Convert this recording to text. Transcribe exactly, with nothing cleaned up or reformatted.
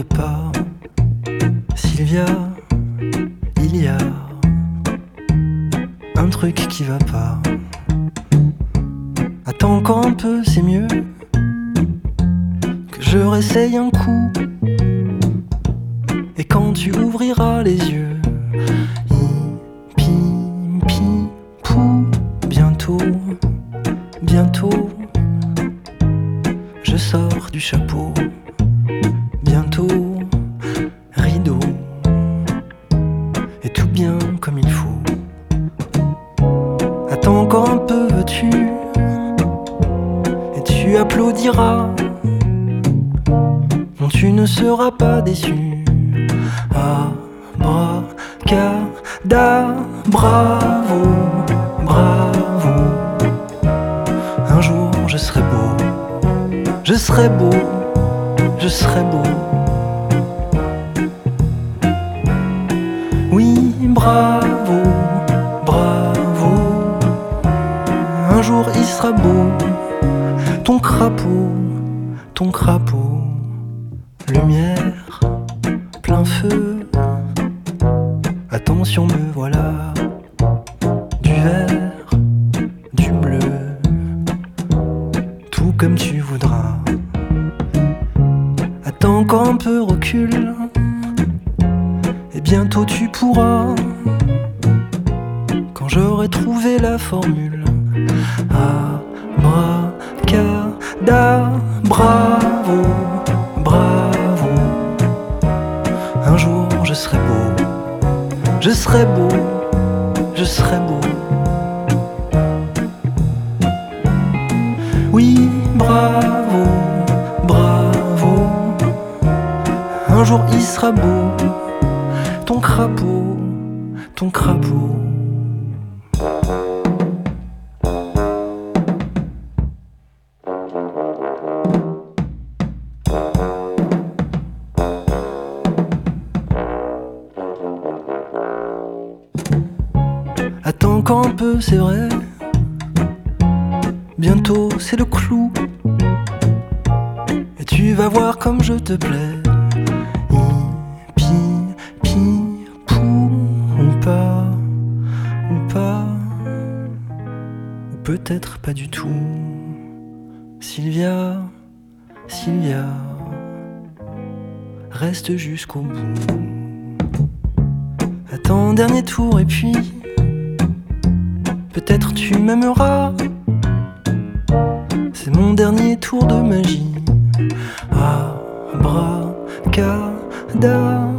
pas. Sylvia, il y a un truc qui va pas. Attends encore un peu, c'est mieux que je réessaye un coup. Et quand tu ouvriras les yeux, hi, pi, pi, pou, bientôt, bientôt, je sors du chapeau. Bientôt, rideau, et tout bien comme il faut. Attends encore un peu, veux-tu? Et tu applaudiras. Non, tu ne seras pas déçu. Ah, bra, ca, da, bravo, bravo. Un jour je serai beau, je serai beau, je serai beau. Oui, bravo, bravo. Un jour il sera beau, ton crapaud, ton crapaud. Lumière, plein feu. Attention, me voilà. Du vert, du bleu. Tout comme tu voudras. Attends encore un peu, recule. Et bientôt tu pourras. Quand j'aurai trouvé la formule. Abracada, bravo, bravo. Un jour je serai beau, je serai beau, je serai beau. Oui, bravo, bravo. Un jour il sera beau, ton crapaud, ton crapaud. Attends encore un peu, c'est vrai. Bientôt c'est le clou. Et tu vas voir comme je te plais. Hi, pi, pi, pou, ou pas, ou pas, ou peut-être pas du tout. Sylvia, Sylvia, reste jusqu'au bout. Attends, dernier tour et puis peut-être tu m'aimeras. C'est mon dernier tour de magie. Abracada.